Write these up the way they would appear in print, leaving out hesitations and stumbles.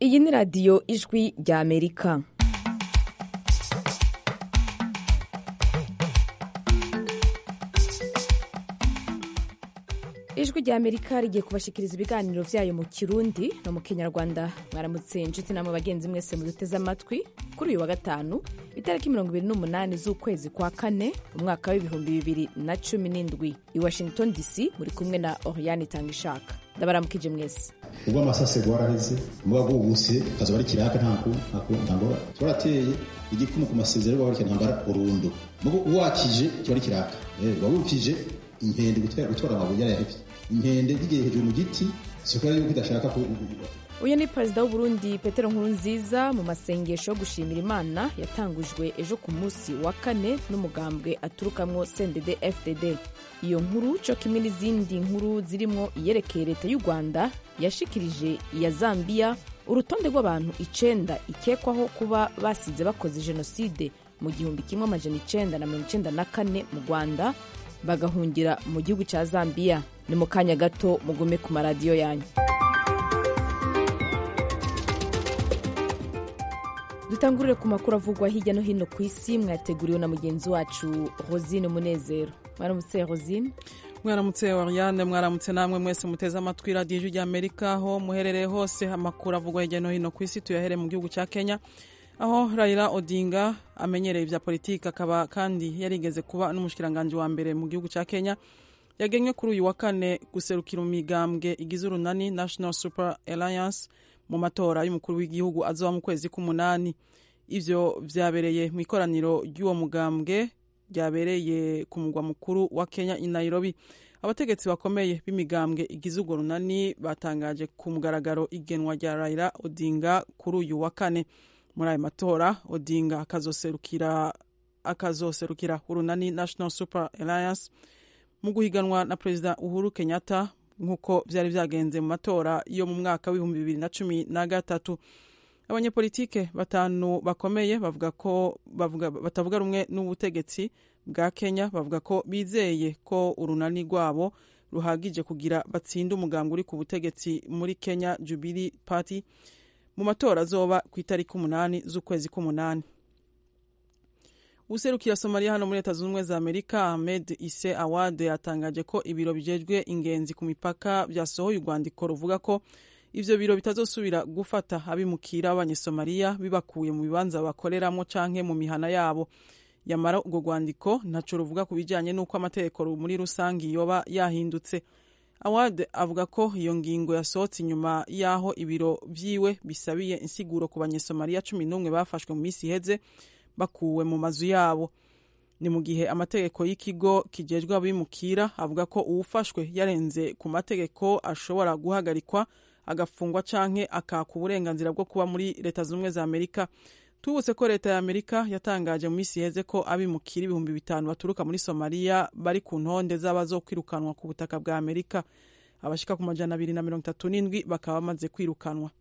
iyi ni radiyo ijwi rya Amerika. Ijwi rya Amerika rigiye kubashikiriza ibiganiro vyayo mu Kirundi no mu Kinyarwanda. Mwaramutse inshuti namwe bagenzi mwese muduteze amatwi kuri uyu wa gatanu itariki 28 z'ukwezi kwa kane umwaka w'2017 i Washington DC. Muri kumwe na Oriane Tangishaka. Ndabaramukije mwese. Ubwo amasase gwaraheze muba bwubuse kazo bari kiraka ntango twarateye igikumu ku masezerano bari cyantambara burundu mugo uwakije cyari kiraka wabukije inkende gutwara amabuye yarahevye inkende gigiye hejuru mu giti sikora yuko idashaka ko. Uyu ni Perezida w'u Burundi Petero Nkurunziza mu masengesho yo gushimira Imana yatangujwe ejo ku munsi wa kane n'umugambwe aturukamwo CNDD FDD. Iyo nkuru cyo kimwe n'izindi nkuru zirimo iyerekeye leta y'u Rwanda yashikirije iya Zambia urutonde rw'abantu 9 ikekwaho kuba basize bakoze jenoside mu 1994 mu Rwanda bagahungira mu gihugu cya Zambia. Ni mu kanya gato mugume ku maradiyo yanyu. Dutangurire ku makuru avugwa hirya no hino ku isi mwateguriwe na mugenzi wacu Rosine Munezero. Mwaramutse Rosine. Mwaramutse Oriane, mwaramutse namwe mwese muteze amatwi radiyo y'Ijwi Amerika aho muherereye hose. Amakuru avugwa hirya no hino ku isi tuyahere mu gihugu cya Kenya aho Raila Odinga amenyereye vya politiki akaba kandi yarigeze kuba n'umushikiranganje wa mbere mu gihugu cya Kenya yagenywe kuri uyu wa kane guserukira umigambwe igize urunani National Super Alliance mu matora y'umukuru w'igihugu azoba mu kwezi k'umunani. Ivyo vyabereye mu ikoraniro ry'uwo mugambwe ryabereye ku mugwa mukuru wa Kenya i Nairobi. Abategetsi bakomeye b'imigambwe igize urwo runani batangaje ku mugaragaro igenwa rya Raila Odinga kuri uyu wa kane. Muri ayo matora Odinga akazoserukira urunani National Super Alliance mu guhiganwa na Perezida Uhuru Kenyatta nkuko vyari vyagenze mu matora yo mu mwaka w'2013. Abanyepolitike batanu bakomeye batavuga rumwe n'ubutegetsi bwa Kenya bavuga ko bizeye ko urunani rwabo ruhagije kugira batsinde umugambwe uri ku butegetsi muri Kenya Jubilee Party mu matora azoba ku itariki 8 z'ukwezi k'umunani. Userukira Somalia hano muri Leta Zunze Ubumwe za Amerika Ahmed Isse Awad yatangaje ko ibiro bijejwe ingenzi ku mipaka byasohoye urwandiko ruvuga ko ivyo biro bitazosubira gufata abimukira b'Abanyesomalia bibakuye mu bibanza bakoreramo canke mu mihana yabo. Yamara urwo rwandiko ntaco ruvuga ku bijanye n'uko amategeko muri rusangi yoba yahindutse. Awad avuga ko iyo ngingo yasohotse inyuma yaho ibiro vyiwe bisabiye insiguro ku Banyesomalia 11 bafashwe mu misi iheze bakuwe mu mazu yabo. Ni mu gihe amategeko y'ikigo kijejwe abimukira avuga ko uwufashwe yarenze ku mategeko ashobora guhagarikwa agafungwa canke akaka uburenganzira bwo kuba muri Leta Zunze Ubumwe za Amerika. Tubutse ko Leta ya Amerika yatangaje mu misi iheze ko abimukira 5,000 baturuka muri Somalia bari ku ntonde z'abazokwirukanwa ku butaka bwa Amerika. Abashika ku 237 bakaba bamaze kwirukanwa.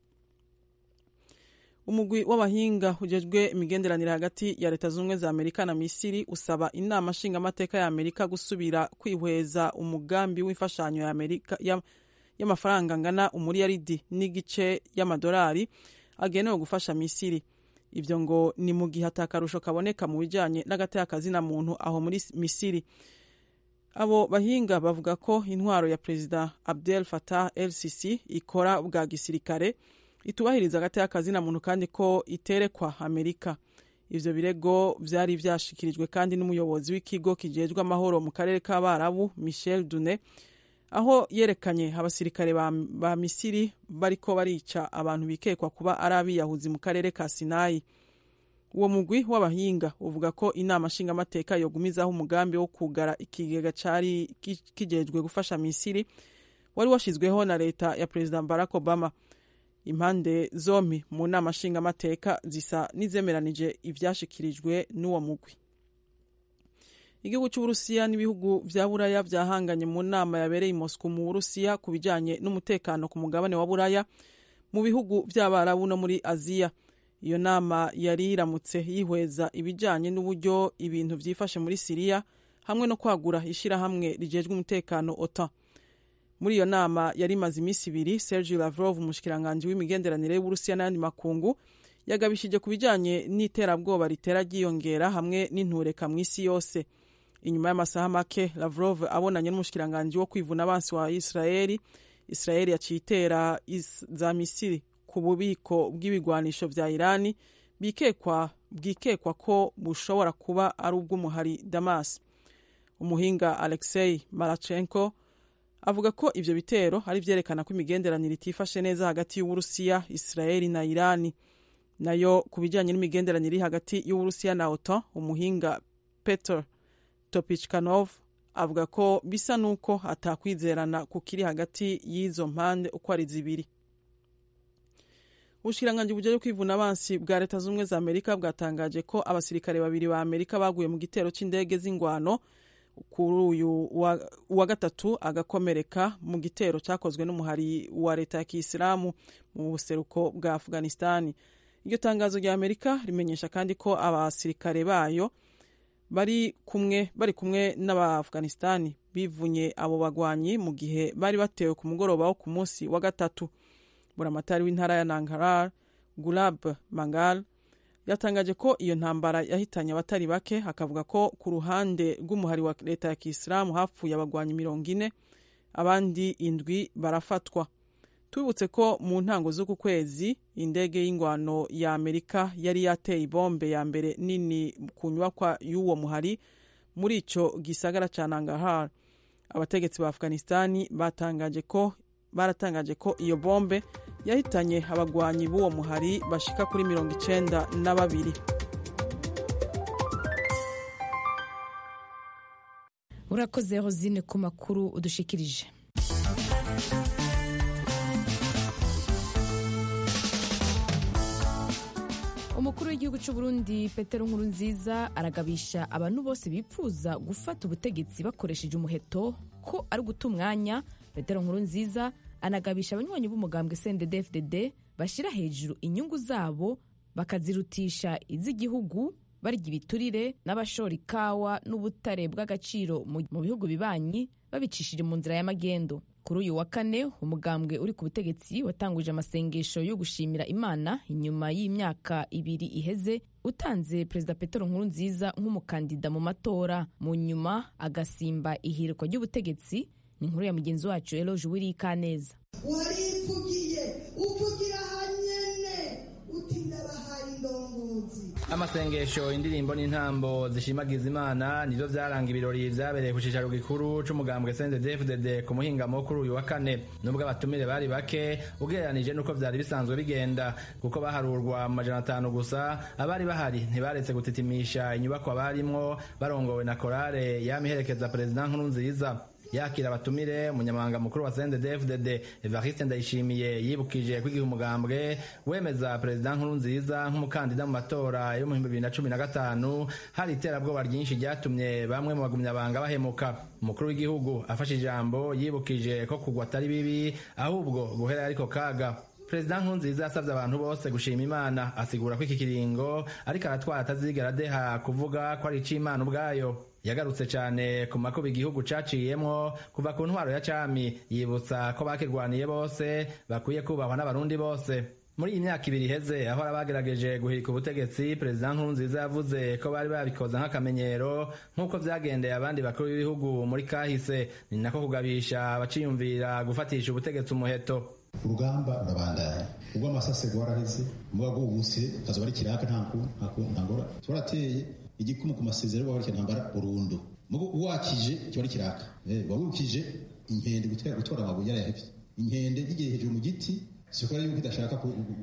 Umugwi w'abahinga ujejwe imigenderanire hagati ya Leta Zunze Ubumwe za Amerika na Misiri usaba inama nshingamateka ya Amerika gusubira kwihweza umugambi w'imfashanyo ya Amerika y'amafaranga angana umuriyaridi n'igice y'amadolari agenewe gufasha Misiri. Ivyo ngo ni mu gihe atakarusho kaboneka mu bijanye n'agatekazi na muntu aho muri Misiri. Abo bahinga bavuga ko intwaro ya Perezida Abdel Fattah el-Sisi ikora bwa gisirikare itubahiriza agatekazi na muntu kandi ko iterekwa Amerika. Ivyo birego vyari vyashikirijwe kandi n'umuyobozi w'ikigo kijejwe amahoro mu karere k'Abarabu Michel Dune aho yerekanye abasirikare ba Misiri bariko barica abantu bikekwa kuba ari abiyahuzi mu karere ka Sinai. Uwo mugwi w'abahinga uvuga ko inama nshingamateka yogumizaho umugambi wo kugara ikigega cari kijejwe gufasha Misiri wari washizweho na leta ya Perezida Barack Obama. Impande zombi mu nama nshingamateka zisa nizemeranije ivyashikirijwe n'uwo mugwi. Igihugu cy'Uburusiya n'ibihugu vya Buraya vyahanganye mu nama yabereye i Moscow mu Burusiya ku bijanye n'umutekano ku mugabane wa Buraya mu bihugu vy'Abarabu no muri Aziya. Iyo nama yari iramutse yihweza ibijanye n'uburyo ibintu vyifashe muri Syria hamwe no kwagura ishirahamwe rijejwe umutekano OTAN. muri iyo nama yari imaze iminsi ibiri, Sergei Lavrov, umushikiranganji w'imigenderanire y'Uburusiya n'ayandi makungu, yagabishije ku bijanye n'iterabwoba ritera ryiyongera hamwe n'intureka mw'isi yose. Inyuma y'amasaha make, Lavrov abonanye n'umushikiranganji wo kwivuna abansi wa Israeli yaciye itera za misiri ku bubiko bw'ibigwanisho vya Irani bwikekwa ko bushobora kuba ari ubw'umuhari Damas. Umuhinga Alexei Marachenko avuga ko ivyo bitero ari vyerekana ko imigenderanire itifashe neza hagati y'Uburusiya, Israeli na Irani. Nayo ku bijanye n'imigenderanire hagati y'Uburusiya na OTAN, umuhinga Petr Topichkanov avuga ko bisa nuko atakwizerana kukiri hagati y'izo mpande uko ari zibiri. Ubushikiranganji bujejwe kwivuna abansi bwa Leta Zunze Ubumwe za Amerika bwatangaje ko abasirikare babiri ba Amerika baguye mu gitero c'indege z'ingwano kuri uyu wa gatatu, agakomereka mu gitero cyakozwe n'umuhari wa Leta ya Kiyisilamu mu buseruko bwa Afghanistan. Iryo tangazo rya Amerika rimenyesha kandi ko abasirikare bayo bari kumwe n'aba-Afghanistan bivunye abo bagwanyi mu gihe bari batewe ku mugoroba wo ku munsi wa gatatu. Buramatari w'intara ya Nangarhar, Gulab Mangal, yatangaje ko iyo ntambara yahitanye abatari bake, akavuga ko ku ruhande rw'umuhari wa Leta ya Kiyisilamu hapfuye abagwanyi 40, abandi 7 barafatwa. Tubibutse ko mu ntango z'uku kwezi indege y'ingwano ya Amerika yari yateye ibombe ya mbere nini ku nyubakwa y'uwo muhari muri ico gisagara ca Nangarhar. Abategetsi ba Afghanistan baratangaje ko iyo bombe yahitanye abagwanyi b'uwo muhari bashika kuri 92. Urakoze Rosine ku makuru udushikirije. Umukuru w'igihugu cy'u Burundi Petero Nkurunziza aragabisha abantu bose bipfuza gufata ubutegetsi bakoresheje umuheto ko ari guta umwanya. Petero Nkurunziza anagabisha abanywanyi b'umugambwe CNDD-FDD bashira hejuru inyungu zabo bakazirutisha iz'igihugu, barya ibiturire n'abashora ikawa n'ubutare bw'agaciro mu bihugu bibanyi babicishije mu nzira y'amagendo. Kuri uyu wa kane, umugambwe uri ku butegetsi watanguje amasengesho yo gushimira Imana inyuma y'imyaka 2 iheze utanze Perezida Petero Nkurunziza nk'umukandida mu matora, mu nyuma agasimba ihirikwa ry'ubutegetsi. Ni inkuru ya mugenzi wacu Eloge Wirikaneza. Warivugiye uvugira hanyene utinda bahari ndongozi. Amasengesho, indirimbo n'intambo zishimagiza Imana nivyo vyaranga ibirori vyabereye ku cicaro gikuru c'umugambwe CNDD-FDD ku muhingamo kuri uyu wa kane. Nubwo abatumire bari bake ugereranije nuko vyari bisanzwe bigenda, kuko baharurwa mu 500 gusa, abari bahari ntibaretse gutitimisha inyubako barimwo barongowe na korale yamiherekeza Perezida Nkurunziza. Yakira abatumire, umunyamabanga mukuru wa CNDD-FDD Evariste Ndayishimiye yibukije kwigira umugambwe wemeza Perezida Nkurunziza nk'umukandida mu matora yo mu 2015 hari iterabwoba ryinshi ryatumye bamwe mu bagumyabanga bahemuka. Umukuru w'igihugu afashe ijambo yibukije ko kugwa atari bibi ahubwo guhera ariko kaga. Perezida Nkurunziza yasavye abantu bose gushima Imana, asigura ko iki kiringo ariko aratwara atazigera deha kuvuga ko ari ic'Imana ubwayo. Yagarutse cyane ku makuba igihugu caciyemwo kuva ku ntwaro ya cami, yibutsa ko bakirwaniye bose bakwiye kubahwa n'abarundi bose. Muri iyi myaka 2 iheze aho abagerageje guhirika ubutegetsi, Perezida Nkurunziza yavuze ko bari babikoza nk'akamenyero nk'uko vyagendeye abandi bakuru b'ibihugu muri kahise, ni nako kugabisha abaciyumvira gufatisha ubutegetsi umuheto. Urugamba rurabandanya, ubwo amasase gwaraheze, muba bwubuse kazo bari kiraka ntangora turateye igikumu ku masezerano wari cyantambara burundu, mugo uwakije cyari kiraka wabukije inkende gutora amabuye yahevye, inkende igiye hejuru mu giti sikora yuko idashaka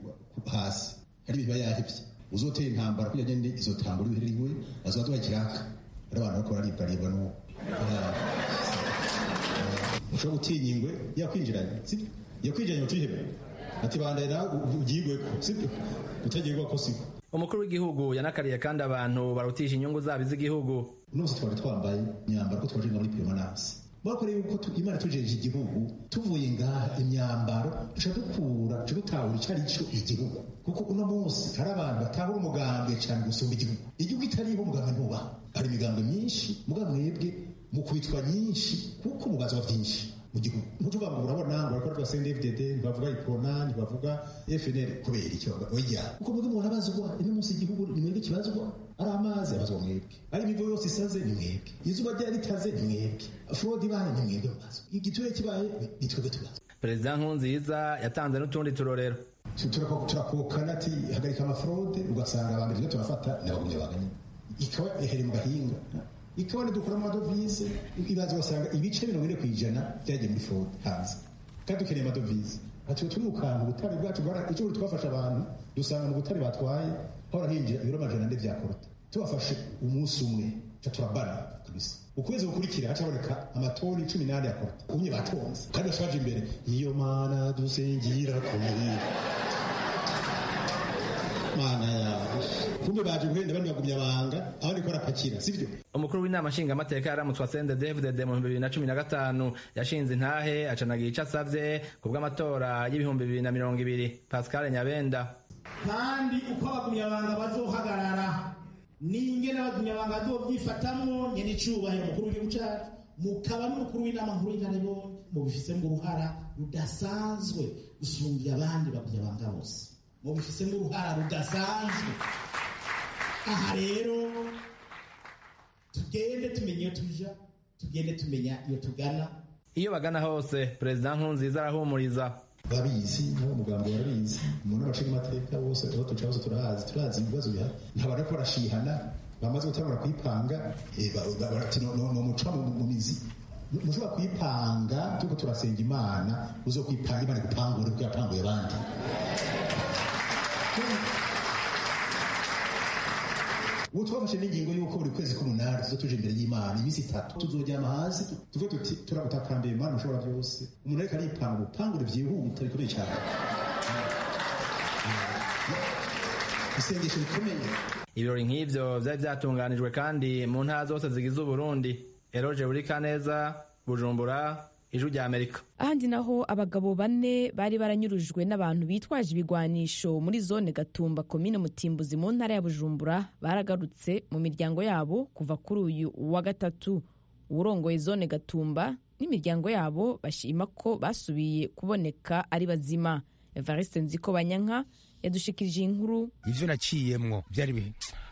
hasi hari biba yahevye, uzoteye intambara kugira ngende izotambura ibiheriwe azaduha kiraka ari abantu bakora ribaribwa no ushobora gutinyingwe yakwinjiranye sibyo yakwinjiranye utihebe ati bandaye nawe ugigwe ko sibyo utagirwa ko siko. Umukuru w'igihugu yanakariye kandi abantu barutisha inyungu zabo z'igihugu. Nose twari twambaye imyambaro ko twaje muri permanence, bakore yuko Imana tujeje igihugu tuvuye ngaha imyambaro dukura dutahura icari cyo igihugu, kuko uno munsi hari abantu batahura umugambwe cyane gusumba igihugu itariho umugambwe ntuba. Hari imigambwe myinshi mugambwe mwebwe mu kwitwa nyinshi kuko mubazo byinshi mu gihugu ntuvuga ngo urabona ngo bariko bavuga CNDD-FDD ntibavuga Iprona ntibavuga FNL kubera icyo oya kuko mwebwe murabazwa ino munsi igihugu ni mwebwe kibazwa ari amazi abazwa mwebwe ari imivo yose isaze ni mwebwe izuba ryari ritaze ni mwebwe fraud ibaye ni mwebwe mubazwa igiture kibaye ni twebwe tubazwa. Perezida Nkurunziza yatanze n'utundi turorero turakokana ati hagarika amafraude ugasanga abantu rero turafata n'abagumye baganye ikaba ehere mu gahinga ikaba dukora amadovize ibazo basanga ibice 40% byagiye muri fraud hanze kandi dukeneye amadovize ati turi mukanga ubutari bwacu icyo twafasha abantu dusanga mu butari batwaye hora hinjira ibiro majana nde byakorota tubafashe umunsi umwe turabana kabisa ukwezi gukurikira hacaboneka amatoni 18 yakorota umwe batonze kandi bashaje imbere iyo mana dusengira kumuri mana ya kumbe baje guhenda bandi bagumya abanga abandi ko rapakira sivyo. Umukuru w'inama nshingamateka yaramutswa CNDD-FDD mu 2015 yashinze intahe acanagira icyo asavye kubw'amatora y'ibihumbi 2020. Pascal Nyabenda: kandi uko abagumya abanga bazohagarara n'ingene abagumya abanga bazovyifatamwo nyene icubahiro mukuru w'igihugu cacu mukaba n'umukuru w'inama nkuru y'intare mubifisemo uruhara rudasanzwe gusumbya abandi bagumya abanga bose mubifisemo uruhara rudasanzwe. Aha rero tugende tumenya iyo tuja tugende tumenya iyo tugana. Iyo bagana hose Perezida Nkurunziza arahumuriza babizi n'umugambo warabizi umuntu abashinga amateka bose aho tucaho turazi ibibazo bihari ntabara ko barashihana bamaze gutangura kwipanga barati no muca mu mizi mushobora kwipanga tuko turasenga Imana uzokwipanga Imana gupangura bwapanguye abandi. Twafashe n'ingingo y'uko buri kwezi k'umunani tuzotuje imbere y'Imana iminsi 3 tuzojyama hasi tuvuge tuti turagutakambiye Imana ushobora byose umuntu ariko aripanga gupangura vyihuta bikomeye cyane isengesho rikomeye. Ibirori nk'ivyo vyari vyatunganijwe kandi mu ntara zose zigize Uburundi. Eroge Burikaneza, Bujumbura, Ijwi rya Amerika. Ahandi naho abagabo 4 bari baranyurujwe n'abantu bitwaje ibigwanisho muri zone Gatumba komine Mutimbuzi mu ntara ya Bujumbura baragarutse mu miryango yabo kuva kuri uyu wa gatatu. Urongoye zone Gatumba n'imiryango yabo bashima ko basubiye kuboneka ari bazima. Evariste Nziko Banyanka yadushikirije inkuru. Ivyo naciyemwo byari bihe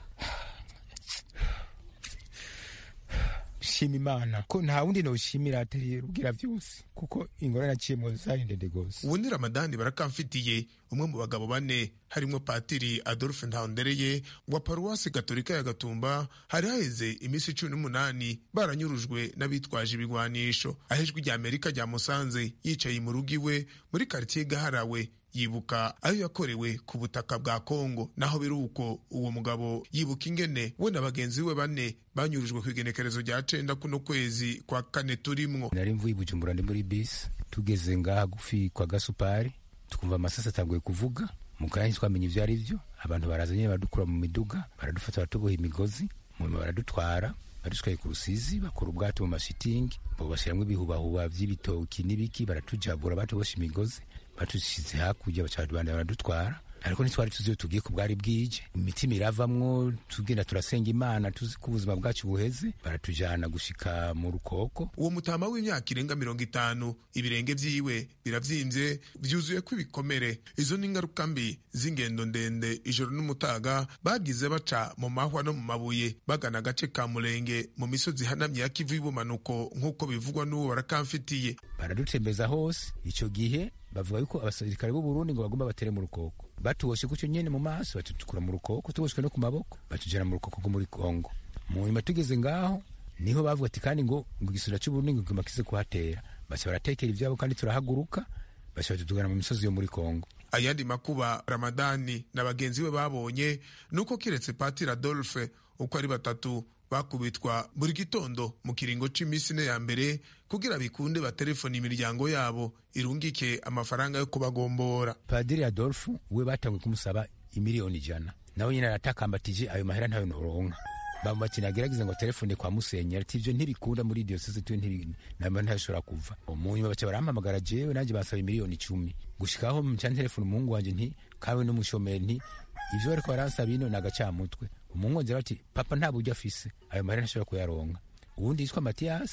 shima Imana ko nta wundi noshimira atari rugira vyose kuko ingorane naciyemwo zari ndende gose. Ubu ni Ramadani barakamfitiye umwe mu bagabo 4 harimo Patiri Adolphe Ntahondereye wa Paruwasi Gatolika ya Gatumba. Hari haheze imisi 18 baranyurujwe n'abitwaje ibigwanisho. Ahejwe rya Amerika rya Musanze yicaye mu rugi we muri quartier Gaharawe yibuka ayo yakorewe ku butaka bwa Kongo. Naho biruko uwo mugabo yibuka ingene we na bagenzi we 4 banyurujwe ku igenekerezo rya 9 kuno kwezi kwa 4 turimwo. Nari mvuye Bujumbura ndi muri bus tugeze ngaha gufi kwa Gasupari tukumva amasasa atanguye kuvuga mukanya twamenye ivyo ari byo abantu barazanye badukura mu miduga baradufata batuboha imigozi mu baradutwara badushikaye ku Rusizi bakora ubwato mu mashitingi bo bashiramwe ibihubahuba vy'ibitoki n'ibiki baratujabura batubosha imigozi batushize hakurya baradutwara ariko ntitwari tuzi tugiye ku bwari bwije imitima iravamwo tugenda turasenga Imana tuzi ko ubuzima bwacu buheze baratujana gushika mu Rukoko. Uwo mutama w'imyaka irenga 50 ibirenge vyiwe biravyimbye vyuzuye ko ibikomere. Izo ni ingaruka mbi z'ingendo ndende ijoro n'umutaga bagize baca mu mahwa no mu mabuye bagana agace ka Murenge mu misozi hanamye ya Kivu y'ubumanuko nk'uko bivugwa n'uwo barakamfitiye. Baradutembeza hose ico gihe bavuga yuko abasirikare b'u Burundi ngo bagomba batere mu Rukoko batuwoshe kucyo nyene mu maso batutukura mu Rukoko tuwoshwe no ku maboko batujana mu Rukoko muri Kongo. Mu nyuma tugeze ngaho niho bavuga ati kandi ngo igisura cy'u Burundi ngo kimakize kuhatera base baratekera ivyabo kandi turahaguruka base batugana mu misozi yo muri Kongo. Ayandi makuba Ramadani na bagenzi we babonye nuko kiretse Patiri Adolphe uko ari 3 bakubitwa buri gitondo mu kiringo c'imisi ya mbere kugira bikunde batelefoni imiryango yabo irungike amafaranga yo kubagombora. Padiri Adolphe we batangwe kumusaba imiliyoni 100 nawe nyine aratakambatije ayo mahera ntayo noronka bamubati nagerageza ngo telefone kwa Musenyeri ati ivyo ntibikunda muri diocese tu ntashobora kuva. Umunyuma baca barampamagara jewe nanje basaba imiliyoni 10 gushikaho mu telefone umuhungu wanje nti kawe n'umushomeri nti ivyo bariko baransaba ino nagacamutwe. Umungonzi ati papa nta buryo afise ayo mahera ntashobora kuyaronka. Uwundi yitwa Mathias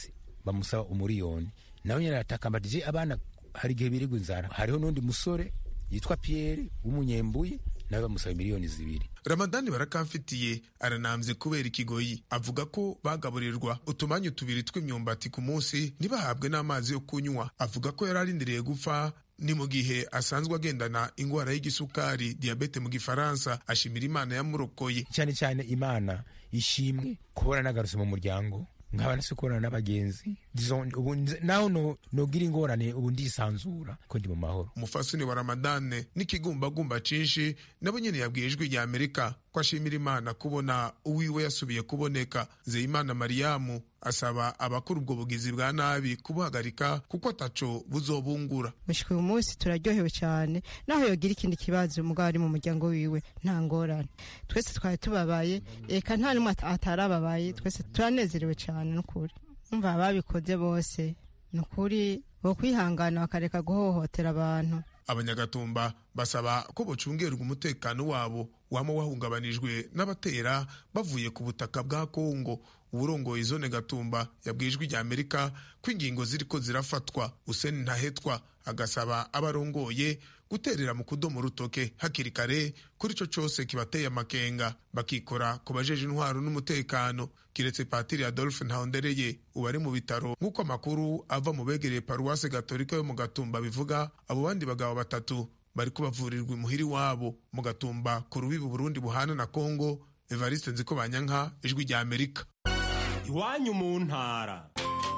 bamusaba umuriyoni nawe nyine aratakambadije abana hari igihe birigwa inzara. Hariho n'undi musore yitwa Pierre w'umunyembuye nawe bamusaba miliyoni 2. Ramadani Barakamfitiye aranamvye kubera ikigoyi, avuga ko bagaburirwa utumanyu 2 tw'imyumbati ku munsi ntibahabwe n'amazi yo kunywa. Avuga ko yararindiriye gupfa ni mu gihe asanzwe agendana ingwara y'igisukari diabete mu gifaransa. Ashimira Imana yamurokoye cyane cyane. Imana ishimwe kubona nagarutse mu muryango nkaba nase kubona n'abagenzi ubu naho nogira ingorane ubu ndisanzura ko ndi mu mahoro. Umufasoni wa Ramadane n'ikigumbagumba cinshi nabo nyene yabwiye Ijwi rya Amerika ko ashimira Imana kubona uwiwe yasubiye kuboneka. Zeyimana Mariamu asaba abakuru ubwo bugizi bwa nabi kubuhagarika kuko ataco buzobungura. Mushika uyu munsi turaryohewe cyane, naho yogira ikindi kibazo umugabo ari mu muryango wiwe nta ngorane. Twese twari tubabaye, eka nta n'umwe atarababaye, twese turanezerewe cyane n'ukuri. Umva babikoze bose n'ukuri bo kwihangana bakareka guhohotera abantu. Abanyagatumba basaba ko bocungerwa umutekano wabo wama wahungabanijwe n'abatera bavuye ku butaka bwa Kongo. Uburongoye zone Gatumba yabwijwe rya Amerika ko ingingo ziriko zirafatwa. Hussein Ntahetwa agasaba abarongoye guterera mu kudomo rutoke hakiri kare kuri ico cose kibateye amakenga, bakikora ku bajeje intwaro n'umutekano. Kiretse Patiri Adolphe Ntahondereye ubari mu bitaro nk'uko amakuru ava mu begereye Paruwase Gatolika yo mu Gatumba bivuga, abo bandi bagabo 3 bari kubavurirwa imuhiri wabo mu Gatumba ku rubibi Burundi buhana na Kongo. Evariste Nzikobanyanka, Ijwi rya Amerika. Iwanyu mu ntara.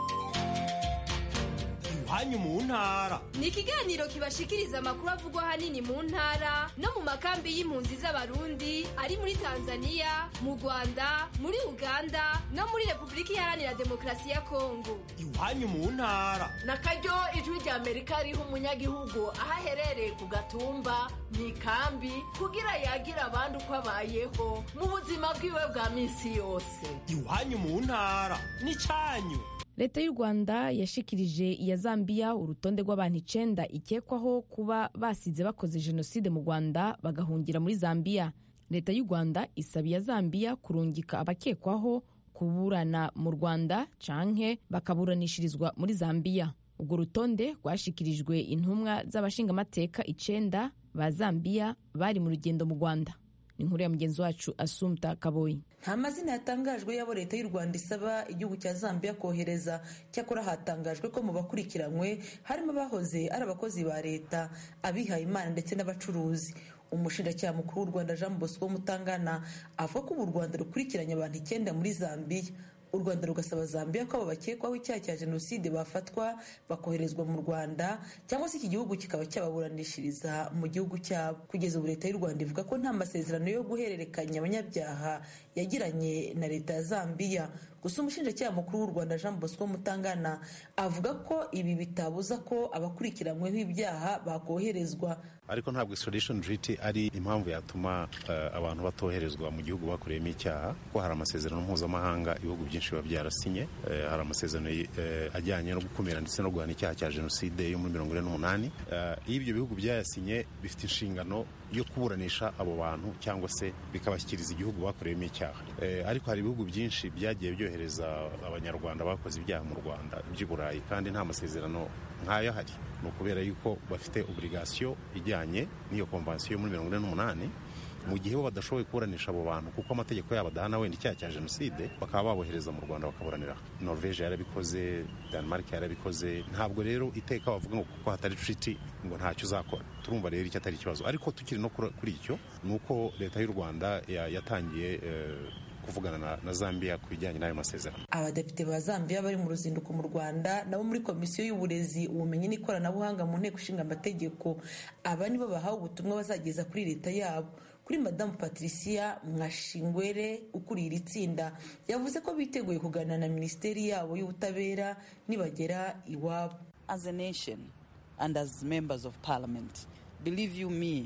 Iwanyu mu ntara ni ikiganiro kibashikiriza amakuru avugwa hanini mu ntara no mu makambi y'impunzi z'abarundi ari muri Tanzania, mu Rwanda, muri Uganda no muri Republika Iharanira Demokarasi ya Kongo. Iwanyu mu ntara nakaryo Ijwi rya Amerika riha umunyagihugu aho aherereye ku gatumba mu ikambi kugira yagira abandi uko abayeho mu buzima bwiwe bwa minsi yose. Iwanyu mu ntara ni cyanyu. Leta y'u Rwanda yashikirije iya Zambia urutonde rw'abantu 9 ikekwaho kuba basize bakoze jenoside mu Rwanda bagahungira muri Zambia. Leta y'u Rwanda isaba iya Zambia kurungika abakekwaho kuburana mu Rwanda canke bakaburanishirizwa muri Zambia. Urwo rutonde rwashikirijwe intumwa z'abashingamateka 9 ba Zambia bari mu rugendo mu Rwanda. Inkuru ya mugenzi wacu Asumta Kaboyi. Nta mazina yatangajwe y'abo Leta y'u Rwanda isaba igihugu cya Zambia kohereza, cyakora hatangajwe ko mu bakurikiranywe harimo abahoze ari abakozi ba leta, abihaye Imana ndetse n'abacuruzi. Umushinjacyaha mukuru w'u Rwanda Jean Bosco Mutangana avuga ko u Rwanda rukurikiranye abantu 9 muri Zambia. U Rwanda rugasaba Zambia ko abo bakekwaho icyaha cya jenoside bafatwa bakoherezwa mu Rwanda cyangwa se iki gihugu kikaba cyababuranishiriza mu gihugu cyabo. Kugeza ubu Leta y'u Rwanda ivuga ko nta masezerano yo guhererekanya abanyabyaha yagiranye na Leta ya Zambia. Gusa umushinjacyaha mukuru w'u Rwanda Jean Bosco Mutangana avuga ko ibi bitabuza ko abakurikiranyweho ibyaha bakoherezwa. Ariko ntabwo extradition treaty ari impamvu yatuma abantu batoherezwa mu gihugu bakoreyemo icyaha, ko hari amasezerano mpuzamahanga ibihugu byinshi biba byarasinye. Hari amasezerano ajyanye no gukumira ndetse no guhana icyaha cya jenoside yo muri 1948. Iyo ibyo bihugu byayasinye bifite inshingano yo kuburanisha abo bantu cyangwa se bikabashyikiriza igihugu bakoreyemo icyaha. Ariko hari ibihugu byinshi byagiye byohereza abanyarwanda bakoze ibyaha mu Rwanda by'i Burayi kandi nta masezerano nk'ayo ahari. Ni ukubera yuko bafite obligation ijyanye n'iyo konvansiyo muri 1948 mu gihe bo badashoboye kuburanisha abo bantu kuko amategeko yabo adahana wenda icyaha cya jenoside, bakaba babohereza mu Rwanda bakaburanira. Norvege yarabikoze, Denmark yarabikoze. Ntabwo rero iteka bavuga ngo kuko hatari treaty ngo ntacyo uzakora. Turumva rero icyo atari ikibazo, ariko tukiri no kuri icyo nuko Leta y'u Rwanda yatangiye kuvugana na Zambia ku bijyanye n'ayo masezerano. Abadepite ba Zambia bari mu ruzinduko mu Rwanda nabo muri Komisiyo y'Uburezi, Ubumenyi n'Ikoranabuhanga mu Nteko Ishinga Amategeko, aba nibo bahawe ubutumwa bazageza kuri leta yabo. Kuri Madamu Patricia Mwashingwere ukuriye iri tsinda yavuze ko biteguye kuganira na Minisiteri yabo y'Ubutabera nibagera iwabo. As a nation and as members of parliament, believe you me,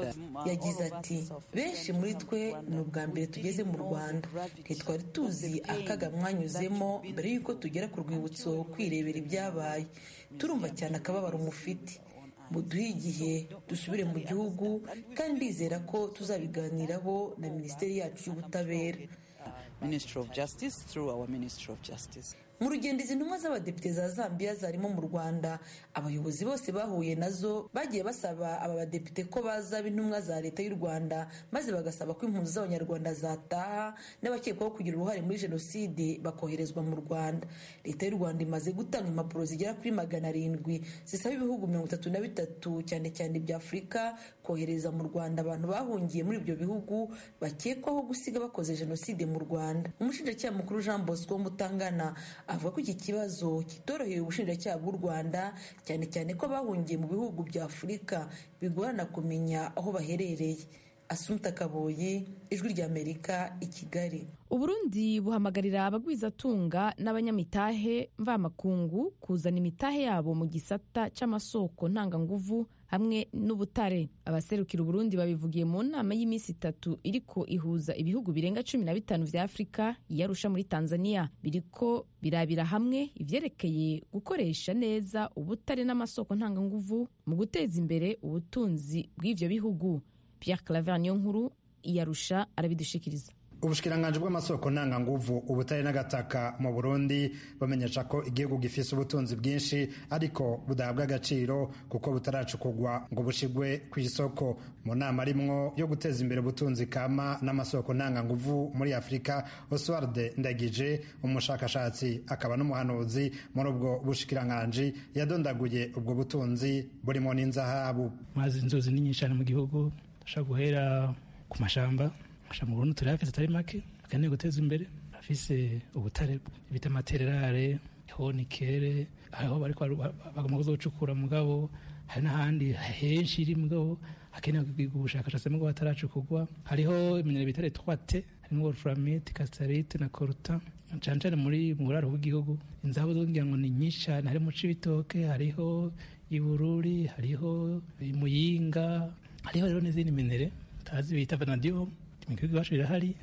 yagize ati benshi muri twe ni ubwa mbere tugeze mu Rwanda, ntitwari tuzi akaga mwanyuzemo mbere y'uko tugera ku rwibutso kwirebera ibyabaye. Turumva cyane akababaro mufite, muduhe igihe dusubire mu gihugu kandi ndizera ko tuzabiganiraho na Minisiteri yacu y'Ubutabera. Ministry of Justice through our Ministry of Justice. mu rugendo izi ntumwa z'abadepite za Zambia zarimo mu Rwanda, abayobozi bose bahuye nazo bagiye basaba aba badepite ko bazaba intumwa za leta y'u Rwanda, maze bagasaba ko impunzi z'abanyarwanda zataha n'abakekwaho kugira uruhare muri jenoside bakoherezwa mu Rwanda. Leta y'u Rwanda imaze gutanga impapuro zigera kuri 700 zisaba ibihugu 33 cyane cyane bya Afurika kohereza mu Rwanda abantu bahungiye muri ibyo bihugu bakekwaho gusiga bakoze jenoside mu Rwanda. Umushinjacyaha mukuru Jean Bosco Mutangana avuga ko iki kibazo kitoroheye ubushinjacyaha bw'u Rwanda, cyane cyane ko bahungiye mu bihugu bya Afurika bigorana kumenya aho baherereye. Asumta Kaboyi, Ijwi ry'Amerika, i Kigali. Uburundi buhamagarira abagwizatunga n'abanyamitahe mvamakungu kuzana imitahe yabo mu gisata c'amasoko ntanganguvu hamwe n'ubutare. Abaserukira Uburundi babivugiye mu nama y'iminsi 3 iriko ihuza ibihugu birenga 15 vya Afrika yarusha muri Tanzania, biriko birabira hamwe ivyerekeye gukoresha neza ubutare n'amasoko ntanganguvu mu guteza imbere ubutunzi bw'ivyo bihugu. Pierre Claver Niyonkuru iyarusha arabidushikiriza. Ubushikiranganje bw'amasoko ntanganguvu, ubutare n'agataka mu Burundi bamenyesha ko igihugu gifise ubutunzi bwinshi ariko budahabwa agaciro kuko butaracukugwa ngo bushigwe ku isoko. Mu nama rimwo yo guteza imbere ubutunzi kama n'amasoko ntanganguvu muri Afrika, Oswald Ndagije, umushakashatsi akaba n'umuhanuzi muri ubwo bushikiranganje, yadondaguye ubwo butunzi burimo n'inzahabu. Mazi inzuzi ni nyinshi mu gihugu, dushaka guhera ku mashamba mu Burundi turafise atari make kandi guteza imbere. Afise ubutare bita materiale honikere, aho bari bagomba kuzocukura mugabo hari n'ahandi henshi iri mugabo hakenewe ubushakashatsi mugabo bataracukugwa. Hariho iminerale bitare 3T, harimo wolframite, casterite na coltan, cyane muri mu buraro bw'igihugu. Inzahabu zo ngira ngo ni nyinshi cyane, harimo Cibitoke, hariho Ibururi, hariho Muyinga, hariho rero n'izindi minerale tazi bita vanadium igihugu bacu birahari,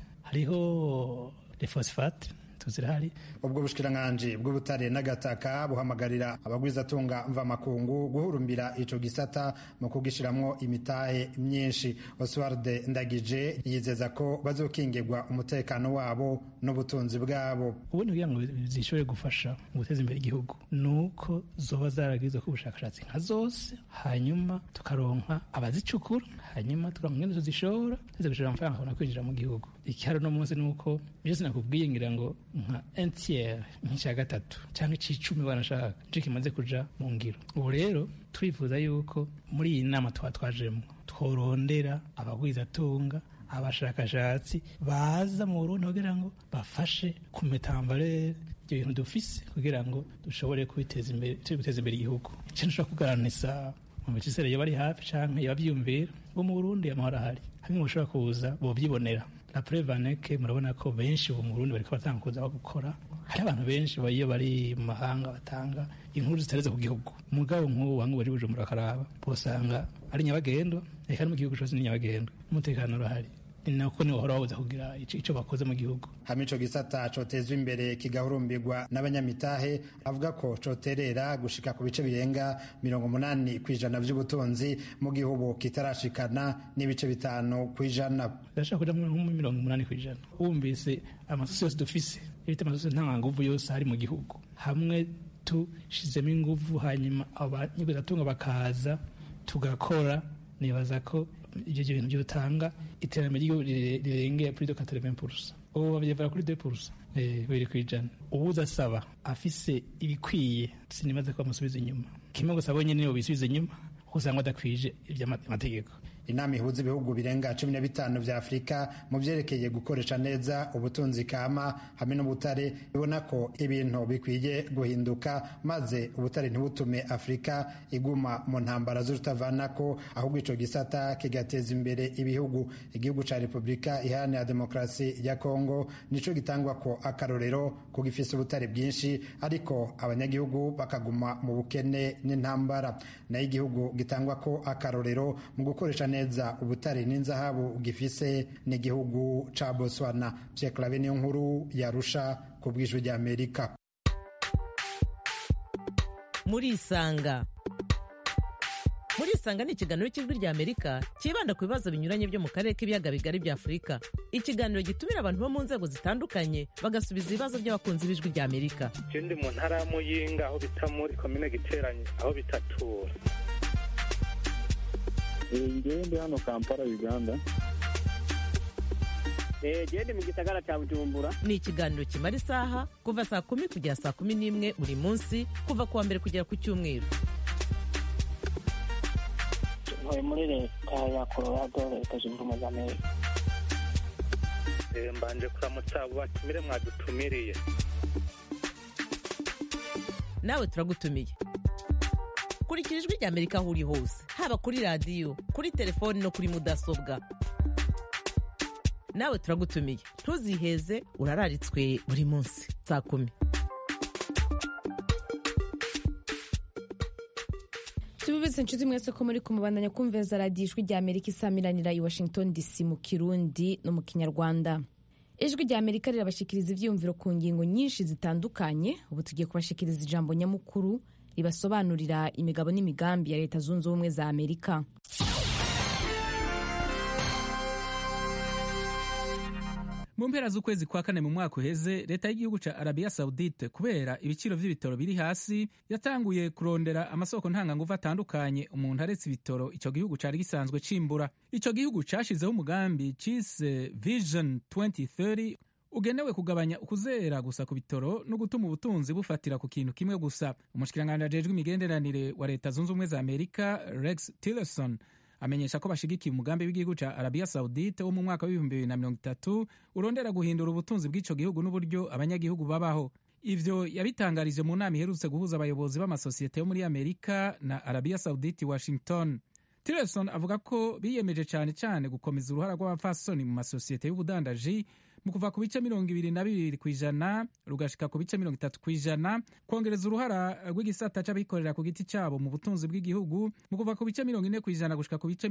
hariho phosphate tuzirahari. Ubwo bushikiranganje bw'ubutare n'agataka buhamagarira abagwizatunga mvamakungu guhurumbira ico gisata mu kugishiramwo imitahe myinshi. Oswald Ndagije yizeza ko bazokingirwa umutekano wabo n'ubutunzi bwabo. Ubundi kugira ngo zishobore gufasha mu guteza imbere igihugu nuko zoba zaragizwe ku bushakashatsi nka zose, hanyuma tukaronka abazicukura, hanyuma tukaronka ingene zishora zishobora amafaranga akabona kwinjira mu gihugu. Ikiharo no munsi nuko byose nakubwiye ngira ngo nka entiere nk'icya gatatu cyangwa ic'icumi banashaka nje kimaze kuja mu ngiro. Ubu rero turifuza yuko muri iyi nama twajemo tworondera abagwizatunga, abashakashatsi baza mu Burundi kugira ngo bafashe kumetambarere ibyo bintu dufise kugira ngo dushobore kubiteza imbere igihugu. Cyane ushobora kugaranisa mu bicisere yo bari hafi canke yabyumvira bo mu Burundi amahoro ahari, hamwe ushobora kuza bobyibonera. La prevaneke murabona ko benshi mu Burundi bariko batanga kuza gukora. Hari abantu benshi bayiyo bari mu mahanga batanga inkuru zitareze ku gihugu. Mugabo nk'ubu wangu bari Bujumbura karaba bosanga ari nyabagendwa, reka no mu gihugu cyose ni nyabagendwa, umutekano urahari. Nako ni wahora wabuza kugira ico bakoze mu gihugu. Hamico gisata cotezwa imbere kigahurumbirwa n'abanyamitahe, avuga ko coterera gushika ku bice birenga 80% by'ubutunzi mu gihugu kitarashikana n'ibice 5%. Ndashaka kuja mu 80%. Wumvise amasosi yose dufise, ibite amasosi ntanganguvu yose hari mu gihugu. Hamwe tushizemo inguvu hanyuma abanyigwizatunga bakaza tugakora, nibaza ko ibyo bintu by'utanga iterambere ry'igihugu rirengera kuri 80%. Ubu babyevara kuri 2%. Biri kwijana. Ubuza asaba afise ibikwiye sinimaze ko amusubiza inyuma. Kimwe gusa abonye niyo bisubiza inyuma usanga adakwije iby'amategeko. Inama ihuza ibihugu birenga 15 vya Afrika mu byerekeye gukoresha neza ubutunzi kama hamwe n'ubutare ibona ko ibintu bikwiye guhinduka maze ubutare ntibutume Afrika iguma mu ntambara z'urutavanako, ahubwo ico gisata kigateza imbere ibihugu. Igihugu ca Republika Iharanira Demokarasi ya Kongo nico gitangwa ko akarorero ko gifise ubutare bwinshi ariko abanyagihugu bakaguma mu bukene n'intambara. Na igihugu gitangwa ko akarorero mu gukoresha neza ubutare n'inzahabu gifise n'igihugu ca Botswana. Pierre Claver Niyonkuru yarusha ku bw'Ijwi ry'Amerika. Muri Isanga murisanga ni ikiganiro cy'ijwi rya amerika cyibanda ku bibazo binyuranye byo mu karere k'ibiyaga bigari bya afurika. Ikiganiro gitumira abantu bo mu nzego zitandukanye bagasubiza ibibazo by'abakunzi b'ijwi rya amerika. Je ndi mu ntara ya Muyinga aho bita muri komine Giteranyi aho bitatura. Ngewe ndi hano Kampala Uganda. Gende mu gisagara cya Bujumbura. Ni ikiganiro kimara isaha kuva saa 10 kugera saa 11 buri munsi kuva kuwa mbere kugera ku cyumweru. Ntuye muri leta ya Colorado, leta zunze ubumwe za Amerika. Mbanje kuramutsa batumire mwadutumiriye. Nawe turagutumiye. Kurikira ijwi rya Amerika aho uri hose, haba kuri radiyo, kuri telefoni no kuri mudasobwa. Nawe turagutumiye. Ntuziheze, urararitswe buri munsi saa 10. Tubibutse inshuti mwese ko muri kumubandanya kumveza radiyo ijwi rya Amerika isamiranira i Washington DC mu Kirundi no mu Kinyarwanda. Ijwi rya Amerika rirabashikiriza ivyumviro ku ngingo nyinshi zitandukanye. Ubu tugiye kubashikiriza ijambo nyamukuru ribasobanurira imigabo n'imigambi ya Leta Zunze Ubumwe za Amerika. Mu mpera z'ukwezi kwa kane mu mwaka uheze, leta y'igihugu ca Arabia Saudite kubera ibiciro vy'ibitoro biri hasi yatanguye kurondera amasoko ntanganguvu atandukanye umuntu aretse ibitoro ico gihugu cari gisanzwe cimbura. Ico gihugu cashizeho umugambi cise Vision 2030 ugenewe kugabanya ukuzera gusa ku bitoro no gutuma ubutunzi bufatira ku kintu kimwe gusa. Umushikiranganji ajejwe imigenderanire wa Leta Zunze Ubumwe za Amerika Rex Tillerson amenyesha ko bashigikiye umugambi w'igihugu ca Arabia Saudite wo mu mwaka wa 2030 urondera guhindura ubutunzi bw'ico gihugu n'uburyo abanyagihugu babaho. Ivyo yabitangarije mu nama iherutse guhuza abayobozi b'amasosiyete yo muri Amerika na Arabia Saudite Washington. Tillerson avuga ko biyemeje cane cane gukomeza uruhara rw'abapfasoni mu masosiyete y'ubudandaji mu kuva ku bice 22% rugashika ku bice 30%, kongereza uruhara rw'igisata c'abikorera ku giti cabo mu butunzi bw'igihugu mu kuva ku bice 40% gushika ku bice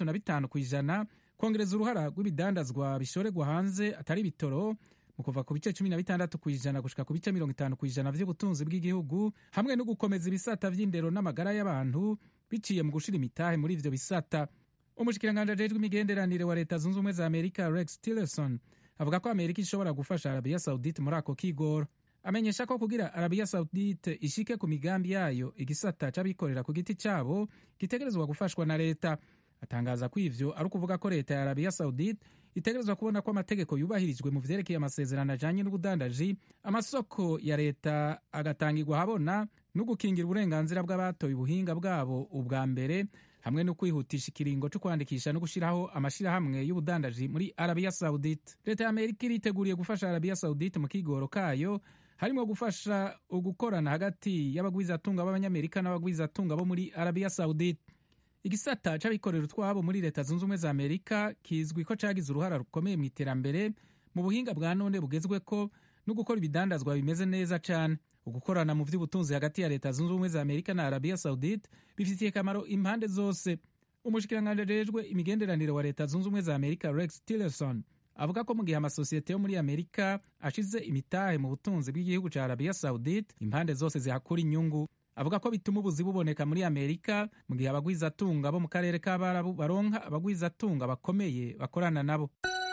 65%, kongereza uruhara rw'ibidandazwa bishorerwa hanze atari bitoro mu kuva ku bice 16% gushika ku bice 50% vy'ubutunzi bw'igihugu, hamwe no gukomeza ibisata vy'indero n'amagara y'abantu biciye mu gushira imitahe muri ivyo bisata. Umushikiranganji ajejwe imigenderanire wa Leta Zunze Ubumwe za Amerika Rex Tillerson avuga ko Amerika ishobora gufasha Arabia Saudite muri ako kigoro. Amenyesha ko kugira Arabia Saudite ishike ku migambi yayo, igisata c'abikorera ku giti cabo gitegerezwa gufashwa na leta. Atangaza ko ivyo ari ukuvuga ko leta ya Arabia Saudite itegerezwa kubona ko amategeko yubahirijwe mu vyerekeye amasezerano ajanye n'ubudandaji, amasoko ya leta agatangirwa habona no gukingira uburenganzira bw'abatoye ubuhinga bwabo ubwa mbere, hamwe no kwihutisha ikiringo cyo kwandikisha no gushiraho amashirahamwe y'ubudandaji muri Arabia Saudite. Leta ya Amerika iriteguriye gufasha Arabia Saudite mu kigoro kayo, harimo gufasha ugukorana hagati y'abagwizatunga b'abanyamerika n'abagwizatunga bo muri Arabia Saudite. Igisata c'abikorera utwabo muri Leta Zunze Ubumwe za Amerika kizwi ko cagize uruhara rukomeye mu iterambere mu buhinga bwa none bugezweko no gukora ibidandazwa bimeze neza cane. Ugukorana mu vy'ubutunzi hagati ya Leta Zunze Ubumwe za Amerika na Arabia Saudite bifitiye kamaro impande zose. Umushikiranganji ajejwe imigenderanire wa Leta Zunze Ubumwe za Amerika Rex Tillerson avuga ko mu gihe amasosiyete yo muri Amerika ashize imitahe mu butunzi bw'igihugu ca Arabia Saudite, impande zose zihakura inyungu. Avuga ko bituma ubuzi buboneka muri Amerika mu gihe abagwizatunga bo mu karere k'Abarabu baronka abagwizatunga bakomeye bakorana nabo.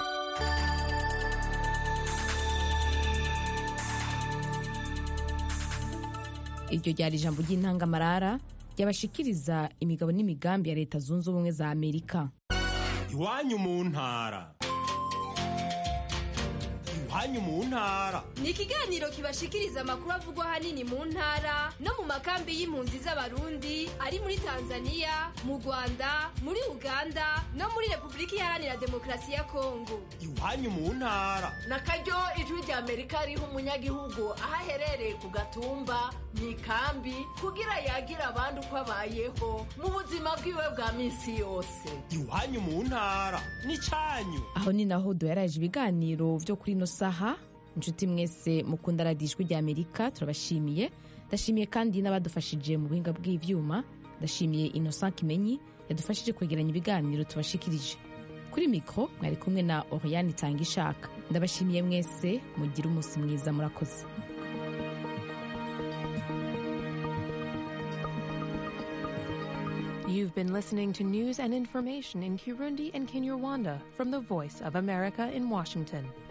Iryo ryari ijambo ry'intangamarara ryabashikiriza imigabo n'imigambi ya Leta Zunze Ubumwe za Amerika. Iwanyu mu ntara. Iwanyu mu ntara ni ikiganiro kibashikiriza amakuru avugwa ahanini mu ntara no mu makambi y'impunzi z'abarundi ari muri Tanzania, mu Rwanda, muri Uganda no muri Repubulika Iharanira Demokarasi ya Kongo. Iwanyu mu ntara nakaryo ijwi rya Amerika riha umunyagihugu aho aherereye ku gatumba mu ikambi kugira yagira abandi uko abayeho mu buzima bwiwe bwa minsi yose. Iwanyu mu ntara ni canyu. Aho ni naho duheraje ibiganiro vyo kuri no saha. Inshuti mwese mukunda radiyo ijwi rya Amerika turabashimiye. Ndashimiye kandi n'abadufashije mu buhinga bw'ivyuma. Ndashimiye Innocent Kimenyi yadufashije kwegeranya ibiganiro tubashikirije. Kuri mikro mwari kumwe na Oriane Tangishaka. Ndabashimiye mwese, mugira umunsi mwiza, murakoze. You've been listening to news and information in Kirundi and Kinyarwanda from the Voice of America in Washington.